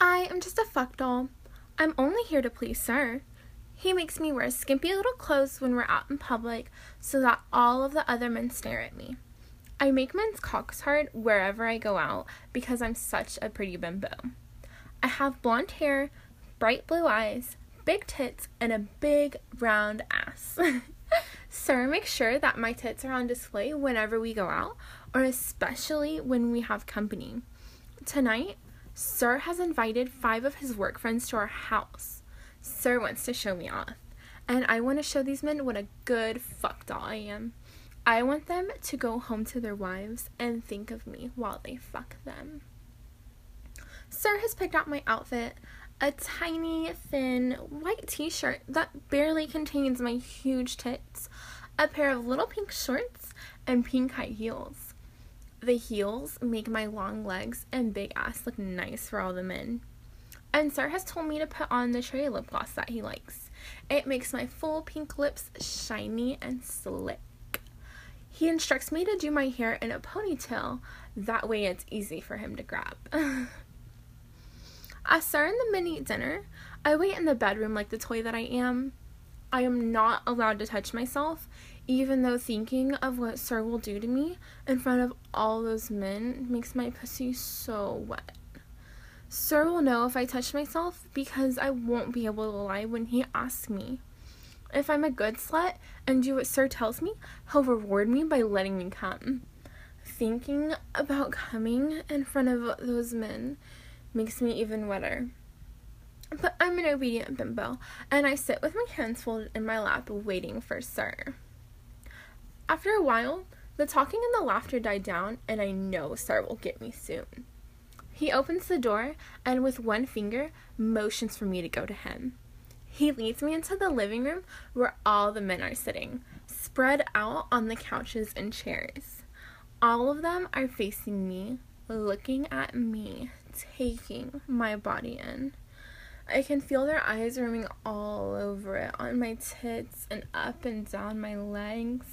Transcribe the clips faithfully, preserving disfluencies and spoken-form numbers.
I am just a fuck doll. I'm only here to please Sir. He makes me wear skimpy little clothes when we're out in public so that all of the other men stare at me. I make men's cocks hard wherever I go out because I'm such a pretty bimbo. I have blonde hair, bright blue eyes, big tits, and a big round ass. Sir makes sure that my tits are on display whenever we go out, or especially when we have company. Tonight, Sir has invited five of his work friends to our house. Sir wants to show me off, and I want to show these men what a good fuck doll I am. I want them to go home to their wives and think of me while they fuck them. Sir has picked out my outfit, a tiny, thin, white t-shirt that barely contains my huge tits, a pair of little pink shorts, and pink high heels. The heels make my long legs and big ass look nice for all the men. And Sir has told me to put on the cherry lip gloss that he likes. It makes my full pink lips shiny and slick. He instructs me to do my hair in a ponytail, that way it's easy for him to grab. As Sir and the men eat dinner, I wait in the bedroom like the toy that I am. I am not allowed to touch myself, even though thinking of what Sir will do to me in front of all those men makes my pussy so wet. Sir will know if I touch myself because I won't be able to lie when he asks me. If I'm a good slut and do what Sir tells me, he'll reward me by letting me come. Thinking about coming in front of those men makes me even wetter. But I'm an obedient bimbo, and I sit with my hands folded in my lap waiting for Sir. After a while, the talking and the laughter die down, and I know Sir will get me soon. He opens the door and with one finger motions for me to go to him. He leads me into the living room where all the men are sitting, spread out on the couches and chairs. All of them are facing me, looking at me, taking my body in. I can feel their eyes roaming all over it, on my tits and up and down my legs.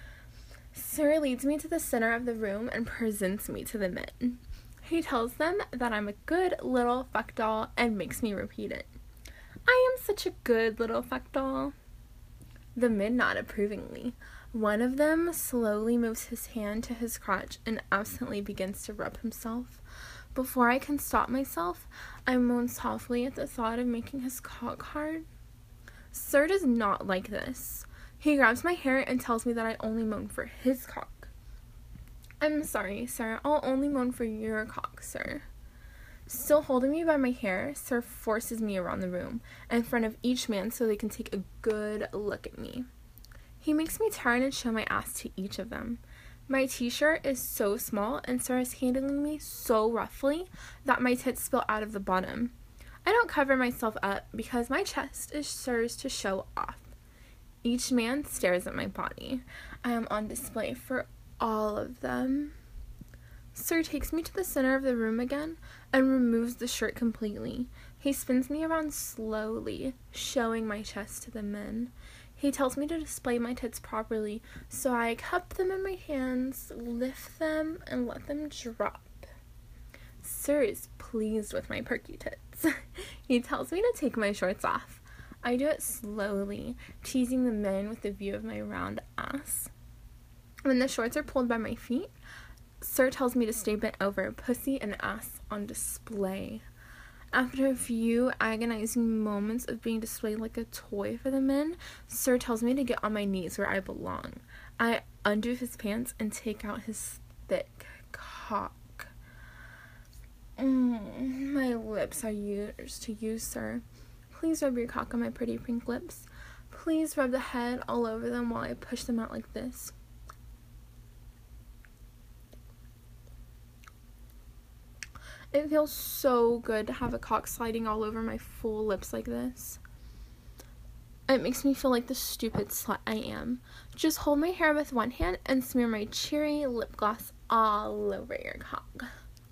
Sir leads me to the center of the room and presents me to the men. He tells them that I'm a good little fuck doll and makes me repeat it. I am such a good little fuck doll. The men nod approvingly. One of them slowly moves his hand to his crotch and absently begins to rub himself. Before I can stop myself, I moan softly at the thought of making his cock hard. Sir does not like this. He grabs my hair and tells me that I only moan for his cock. I'm sorry, Sir. I'll only moan for your cock, Sir. Still holding me by my hair, Sir forces me around the room in front of each man so they can take a good look at me. He makes me turn and show my ass to each of them. My t-shirt is so small and Sir is handling me so roughly that my tits spill out of the bottom. I don't cover myself up because my chest is serves to show off. Each man stares at my body. I am on display for all of them. Sir takes me to the center of the room again and removes the shirt completely. He spins me around slowly, showing my chest to the men. He tells me to display my tits properly, so I cup them in my hands, lift them, and let them drop. Sir is pleased with my perky tits. He tells me to take my shorts off. I do it slowly, teasing the men with the view of my round ass. When the shorts are pulled by my feet, Sir tells me to stay bent over, pussy and ass on display. After a few agonizing moments of being displayed like a toy for the men, Sir tells me to get on my knees where I belong. I undo his pants and take out his thick cock. Mm, my lips are yours to use, Sir. Please rub your cock on my pretty pink lips. Please rub the head all over them while I push them out like this. It feels so good to have a cock sliding all over my full lips like this. It makes me feel like the stupid slut I am. Just hold my hair with one hand and smear my cherry lip gloss all over your cock.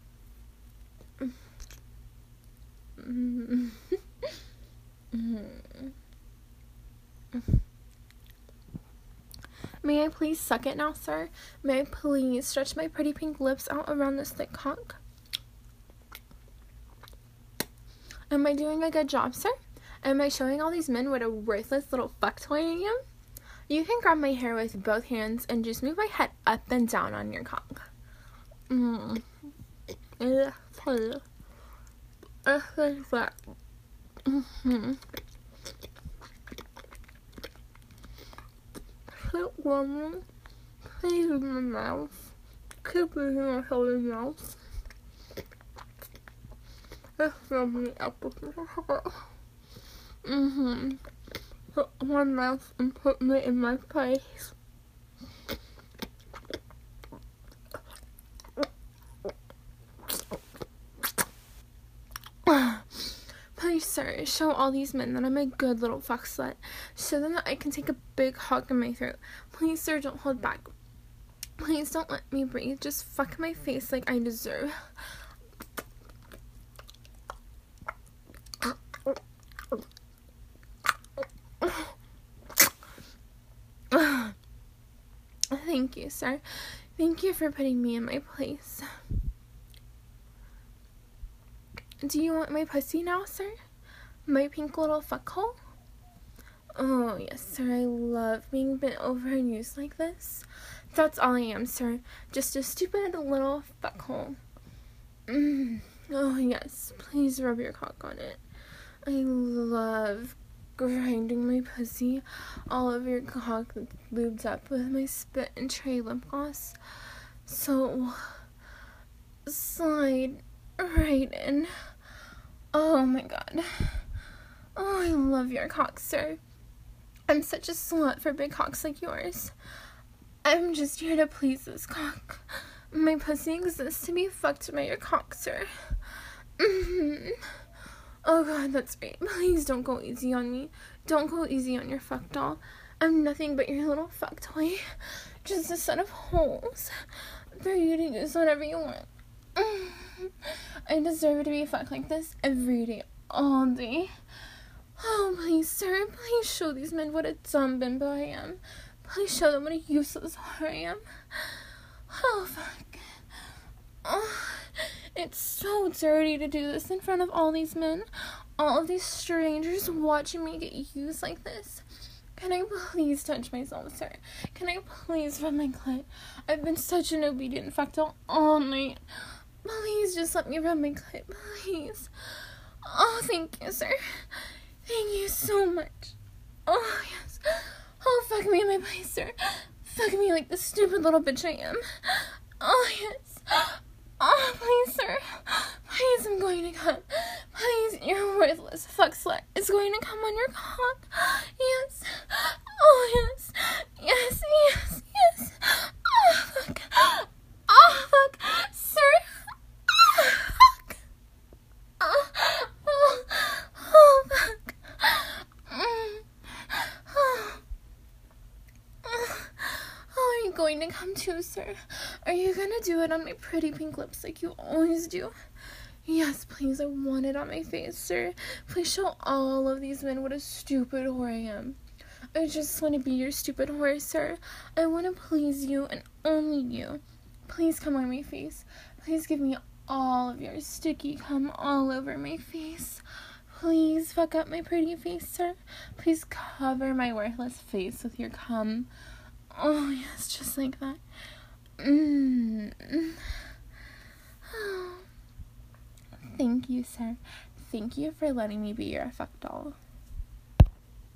May I please suck it now, Sir? May I please stretch my pretty pink lips out around this thick cock? Am I doing a good job, sir? Am I showing all these men what a worthless little fuck toy I am? You can grab my hair with both hands and just move my head up and down on your cock. Mm. Mm-hmm. Keep warming. Please in my mouth. Keep moving my whole mouth. Just fill me up with my heart. Mm-hmm. Put my mouth and put me in my face. Please, sir, show all these men that I'm a good little fuck slut. Show them that I can take a big hug in my throat. Please, sir, don't hold back. Please don't let me breathe. Just fuck my face like I deserve. Thank you, sir. Thank you for putting me in my place. Do you want my pussy now, sir? My pink little fuckhole? Oh, yes, sir. I love being bent over and used like this. That's all I am, sir. Just a stupid little fuckhole. Mm. Oh, yes. Please rub your cock on it. I love grinding my pussy all over your cock that's lubed up with my spit and cherry lip gloss. So, slide right in. Oh my god. Oh, I love your cock, sir. I'm such a slut for big cocks like yours. I'm just here to please this cock. My pussy exists to be fucked by your cock, sir. Mm-hmm. Oh god, that's right. Please don't go easy on me. Don't go easy on your fuck doll. I'm nothing but your little fuck toy. Just a set of holes for you to use whatever you want. I deserve to be fucked like this every day, all day. Oh, please, sir, please show these men what a dumb bimbo I am. Please show them what a useless whore I am. Oh, fuck. Oh, it's so dirty to do this in front of all these men. All of these strangers watching me get used like this. Can I please touch myself, sir? Can I please rub my clit? I've been such an obedient fuck doll all night. Please just let me rub my clit, please. Oh, thank you, sir. Thank you so much. Oh, yes. Oh, fuck me in my place, sir. Fuck me like the stupid little bitch I am. Oh, yes. Oh, please, sir. Please, I'm going to come. Please, your worthless fuck slut is going to come on your cock. Yes. Oh, yes. Yes, yes, yes. Oh, fuck. Oh, fuck. Sir. Oh, fuck. Oh, oh, oh, fuck. Mm. Oh. Oh. Oh, are you going to come too, sir? Are you gonna do it on my pretty pink lips like you always do? Yes, please, I want it on my face, sir. Please show all of these men what a stupid whore I am. I just want to be your stupid whore, sir. I want to please you and only you. Please come on my face. Please give me all of your sticky cum all over my face. Please fuck up my pretty face, sir. Please cover my worthless face with your cum. Oh, yes, just like that. Mm. Oh. Thank you, sir. Thank you for letting me be your fuck doll.